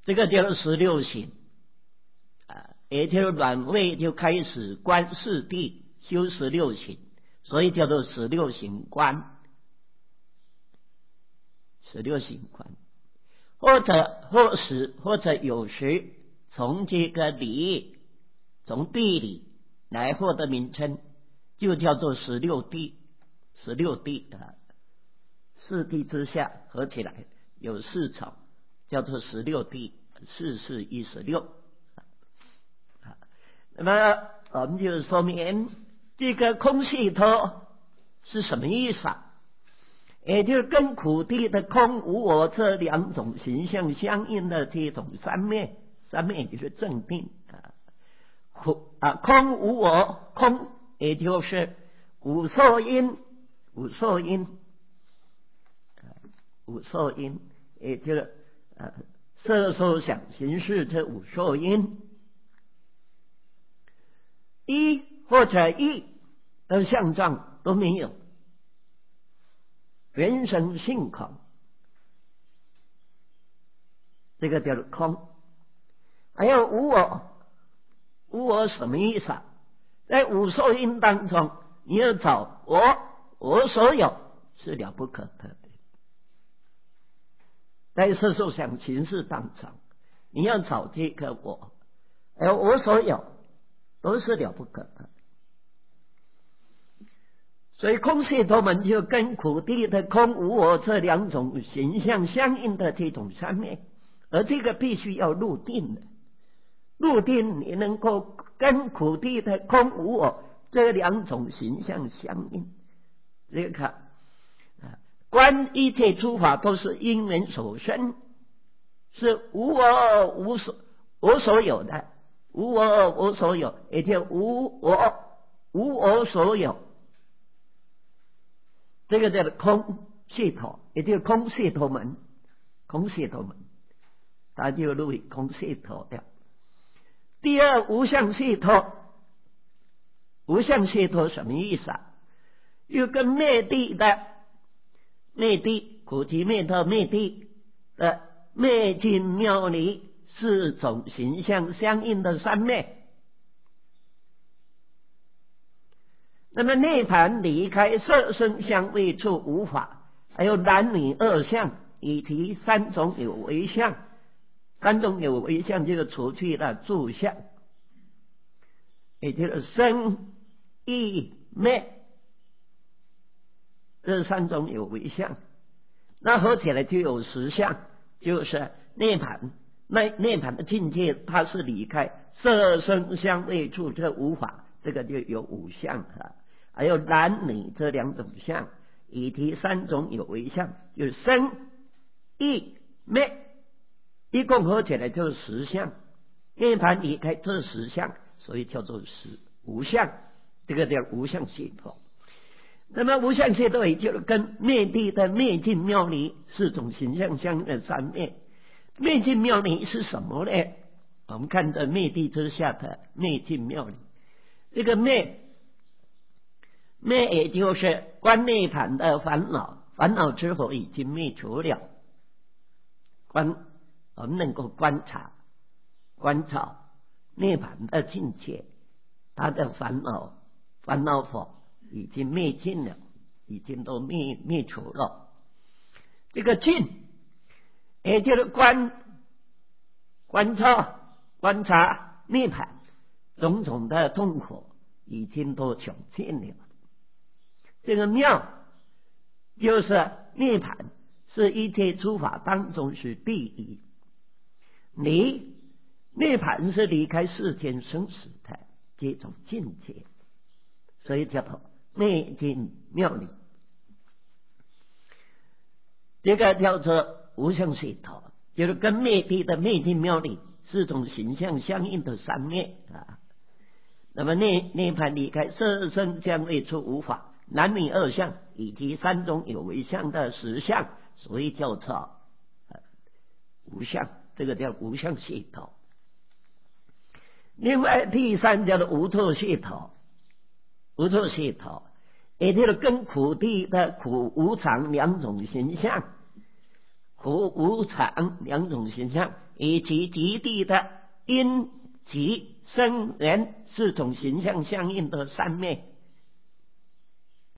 这个叫做16行也就是阮惠就开始观四谛修16行，所以叫做16行观。16行观，或者有时从这个理，从地理来获得名称，就叫做16谛。16谛四谛之下合起来有4种，叫做16谛，4、4、16。那么我们就说明这个空系托是什么意思啊？也就是跟苦谛的空无我这2种形象相应的这种三昧就是正定空无我，空也就是无受因，也就是色受想行识这无受因，一或者一的相状都没有，原生性空，这个叫做空。还有无我什么意思啊？在无受因当中，你要找我所有是了不可得的。在色受想行识当中，你要找这个我，而我所有都是了不可得。所以空系托门就跟苦谛的空无我这2种形象相应的这种三昧，而这个必须要入定的。入定你能够跟苦谛的空无我这2种形象相应，这个观一切诸法都是因缘所生，是无我我所有的，无我我所有，也就无我所有，这个叫做空系托，也就是空系托门，它就入为空系托了。第二，无相系托。无相系托什么意思啊？又跟灭谛苦集灭道灭谛的灭尽妙离4种形象相应的三昧。那么涅盘离开色声香味触无法，还有男女2相，以及3种有为相。3种有为相就是除去了住相，也就是生意灭这3种有为相，那合起来就有10相，就是涅盘的境界，它是离开色声香味触这无法，这个就有5相还有男女这2种相，以及3种有为相，就是生意灭，一共合起来就是10相。涅盘离开这10相，所以叫做无相，这个叫无相系托。那么无相系托也就是跟灭谛的灭尽妙离4种形象相应的三昧。灭尽妙离是什么呢？我们看到灭谛之下的灭尽妙离，这个灭也就是观涅盘的烦恼之后已经灭除了，我们能够观察涅盘的境界，他的烦恼火已经灭尽了，已经都灭除了。这个尽也就是观察涅盘种种的痛苦已经都穷尽了。这个妙就是涅盘是一切诸法当中是第一，涅盘是离开世间生死的这种境界，所以叫做灭尽妙离。这个叫做无相系托，就是跟灭谛的灭尽妙离4种形象相应的三昧那么涅盘离开色声香味触无法，男女2相，以及3种有为相的10相，所以叫做无相，这个叫无相系托。另外第3叫做无错系托，也就是跟苦谛的苦无常2种形象， 和无常两种形象，以及极地的阴极生圆四种形象相应的三昧